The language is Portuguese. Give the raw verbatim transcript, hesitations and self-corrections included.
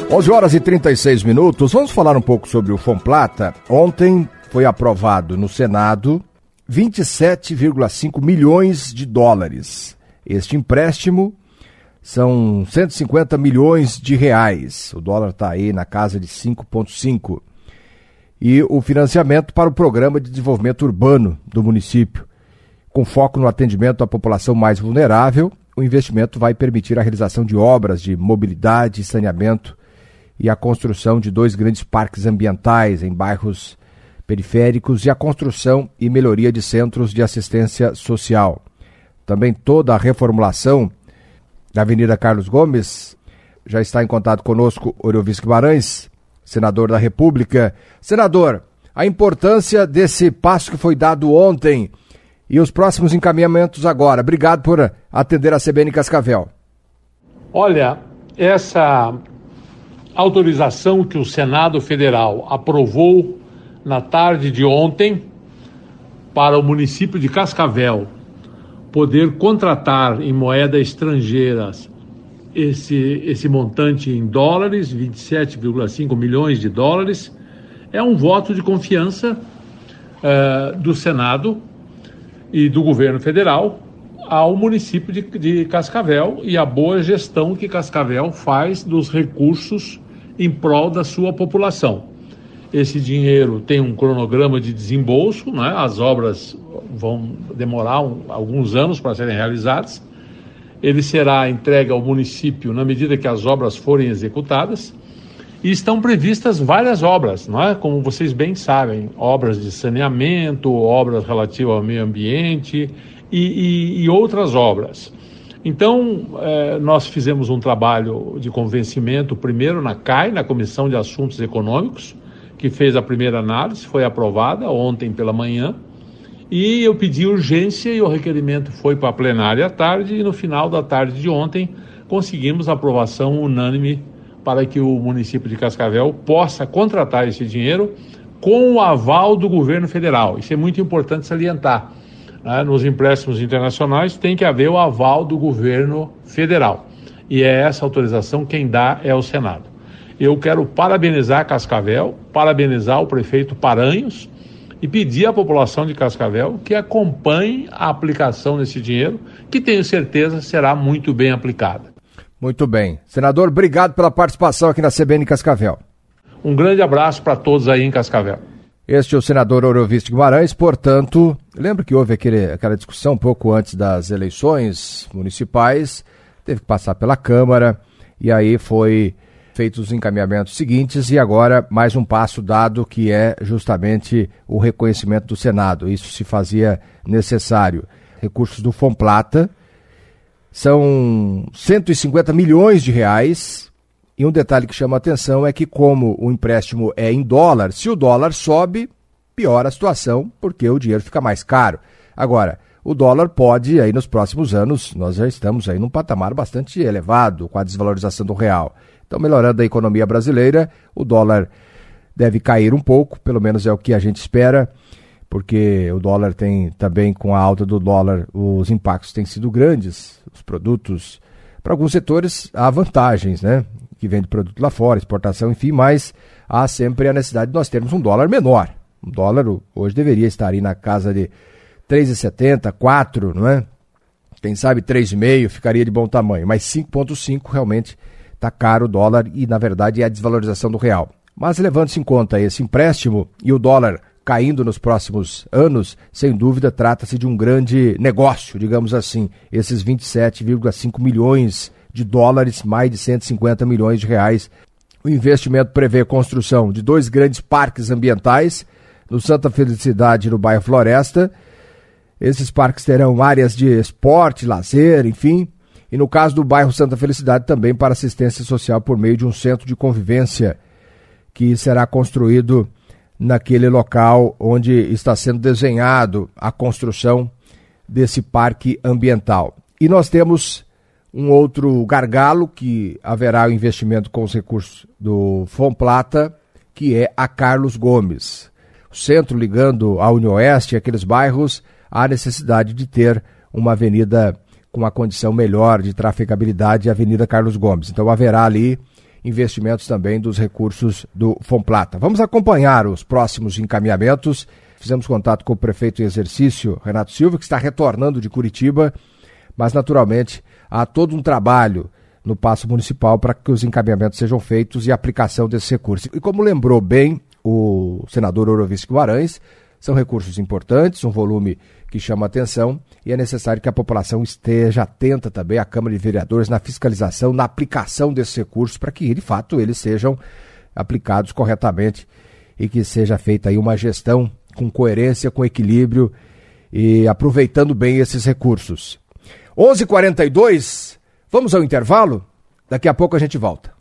onze horas e trinta e seis minutos, vamos falar um pouco sobre o Fomplata. Ontem foi aprovado no Senado vinte e sete vírgula cinco milhões de dólares. Este empréstimo são cento e cinquenta milhões de reais. O dólar está aí na casa de cinco vírgula cinco. E o financiamento para o Programa de Desenvolvimento Urbano do município. Com foco no atendimento à população mais vulnerável, o investimento vai permitir a realização de obras de mobilidade e saneamento e a construção de dois grandes parques ambientais em bairros periféricos e a construção e melhoria de centros de assistência social. Também toda a reformulação da Avenida Carlos Gomes. Já está em contato conosco Orovício Guimarães, senador da República. Senador, a importância desse passo que foi dado ontem e os próximos encaminhamentos agora. Obrigado por atender a C B N Cascavel. Olha, essa autorização que o Senado Federal aprovou na tarde de ontem para o município de Cascavel poder contratar em moeda estrangeira esse, esse montante em dólares, vinte e sete vírgula cinco milhões de dólares, é um voto de confiança uh, do Senado e do governo federal ao município de, de Cascavel e a boa gestão que Cascavel faz dos recursos em prol da sua população. Esse dinheiro tem um cronograma de desembolso, né? As obras vão demorar um, alguns anos para serem realizadas. Ele será entregue ao município na medida que as obras forem executadas. E estão previstas várias obras, não é? Como vocês bem sabem, obras de saneamento, obras relativas ao meio ambiente e, e, e outras obras. Então, eh, nós fizemos um trabalho de convencimento, primeiro na C A I, na Comissão de Assuntos Econômicos, que fez a primeira análise, foi aprovada ontem pela manhã, e eu pedi urgência e o requerimento foi para a plenária à tarde, e no final da tarde de ontem conseguimos a aprovação unânime para que o município de Cascavel possa contratar esse dinheiro com o aval do governo federal. Isso é muito importante salientar, né? Nos empréstimos internacionais tem que haver o aval do governo federal. E é essa autorização quem dá é o Senado. Eu quero parabenizar Cascavel, parabenizar o prefeito Paranhos e pedir à população de Cascavel que acompanhe a aplicação desse dinheiro, que tenho certeza será muito bem aplicada. Muito bem. Senador, obrigado pela participação aqui na C B N Cascavel. Um grande abraço para todos aí em Cascavel. Este é o senador Orovício Guimarães, portanto, lembra que houve aquele, aquela discussão um pouco antes das eleições municipais, teve que passar pela Câmara, e aí foi feitos os encaminhamentos seguintes, e agora mais um passo dado, que é justamente o reconhecimento do Senado. Isso se fazia necessário. Recursos do Fomplata, são cento e cinquenta milhões de reais, e um detalhe que chama a atenção é que, como o empréstimo é em dólar, se o dólar sobe, piora a situação, porque o dinheiro fica mais caro. Agora, o dólar pode, aí nos próximos anos, nós já estamos aí num patamar bastante elevado com a desvalorização do real. Então, melhorando a economia brasileira, o dólar deve cair um pouco, pelo menos é o que a gente espera, porque o dólar tem também, com a alta do dólar, os impactos têm sido grandes, os produtos, para alguns setores há vantagens, né, que vem de produto lá fora, exportação, enfim, mas há sempre a necessidade de nós termos um dólar menor. Um dólar hoje deveria estar aí na casa de três reais e setenta centavos, quatro, não é? Quem sabe três vírgula cinco ficaria de bom tamanho, mas cinco vírgula cinco realmente está caro o dólar e, na verdade, é a desvalorização do real. Mas levando-se em conta esse empréstimo e o dólar caindo nos próximos anos, sem dúvida trata-se de um grande negócio, digamos assim, esses vinte e sete vírgula cinco milhões de dólares, mais de cento e cinquenta milhões de reais. O investimento prevê a construção de dois grandes parques ambientais, no Santa Felicidade e no bairro Floresta. Esses parques terão áreas de esporte, lazer, enfim, e no caso do bairro Santa Felicidade também para assistência social por meio de um centro de convivência que será construído naquele local onde está sendo desenhado a construção desse parque ambiental. E nós temos um outro gargalo que haverá o investimento com os recursos do Fomplata, que é a Carlos Gomes. O centro ligando a União Oeste e aqueles bairros, há necessidade de ter uma avenida com uma condição melhor de trafegabilidade, a Avenida Carlos Gomes. Então haverá ali investimentos também dos recursos do Fomplata. Vamos acompanhar os próximos encaminhamentos. Fizemos contato com o prefeito em exercício, Renato Silva, que está retornando de Curitiba, mas naturalmente há todo um trabalho no Paço Municipal para que os encaminhamentos sejam feitos e a aplicação desses recursos. E como lembrou bem o senador Orovicio Guimarães, são recursos importantes, um volume que chama atenção e é necessário que a população esteja atenta também à Câmara de Vereadores na fiscalização, na aplicação desses recursos para que, de fato, eles sejam aplicados corretamente e que seja feita aí uma gestão com coerência, com equilíbrio e aproveitando bem esses recursos. onze e quarenta e dois, vamos ao intervalo? Daqui a pouco a gente volta.